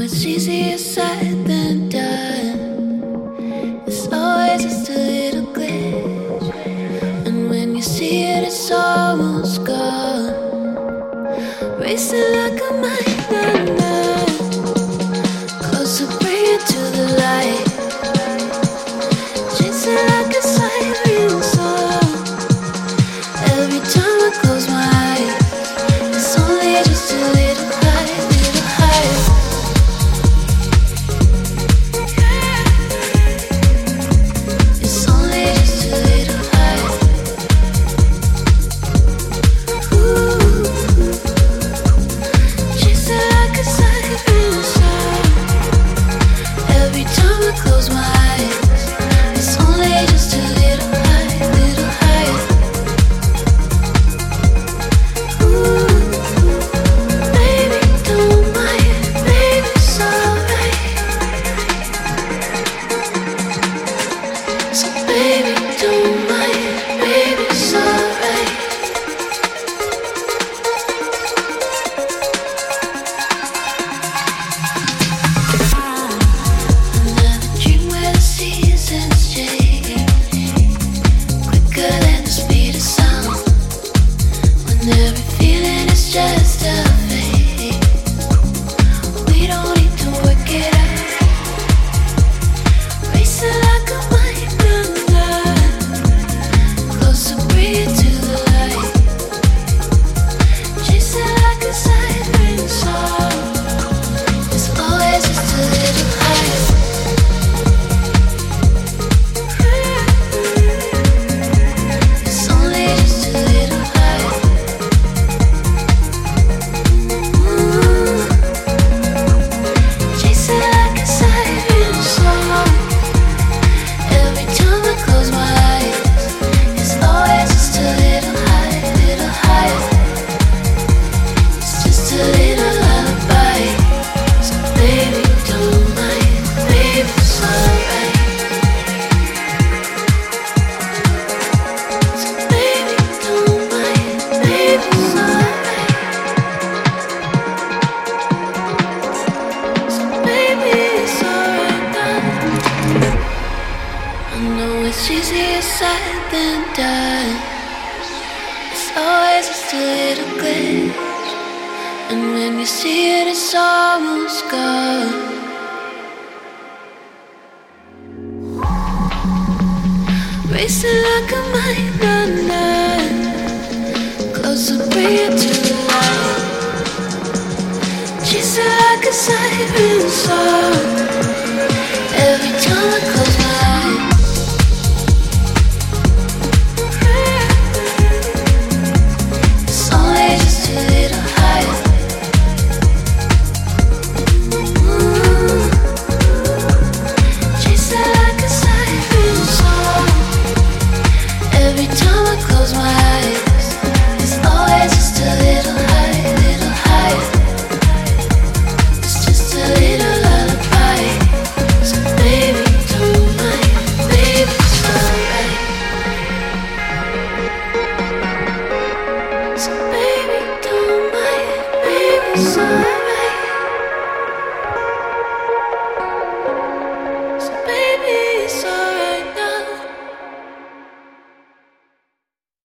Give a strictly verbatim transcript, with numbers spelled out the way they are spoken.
it's easier said than done. It's always just a little glitch, and when you see it, it's almost gone. Racing like a minor, closer, bring it to the light. Chasing like a siren song. Every time I close my eyes, it's only just a little high, little high. It's only just a little high. Ooh, chasing like a siren song. Every time I close my eyes, it's only just a little high, little high. Ooh, baby, don't mind, baby, it's alright. So baby, don't mind, baby, it's alright. Another dream where the seasons change quicker than the speed of sound. When every feeling is just a fake, we don't need to work it out. Racing like a minor, closer, bring it to the light. Chasing like a siren song. It's always just a little higher. It's only just a little higher. Ooh, chasing like a siren song. Every time I close my eyes, it's always just a little higher, little higher. It's just a little lullaby. So baby, don't mind, baby, it's alright. So baby, don't mind, baby, it's alright. So baby, it's alright now. I know it's easier said than done. It's always just a little glitch, and when you see it, it's almost gone. Racing like a minor, closer, bring it to the light. Chasing like a siren song. Every time I close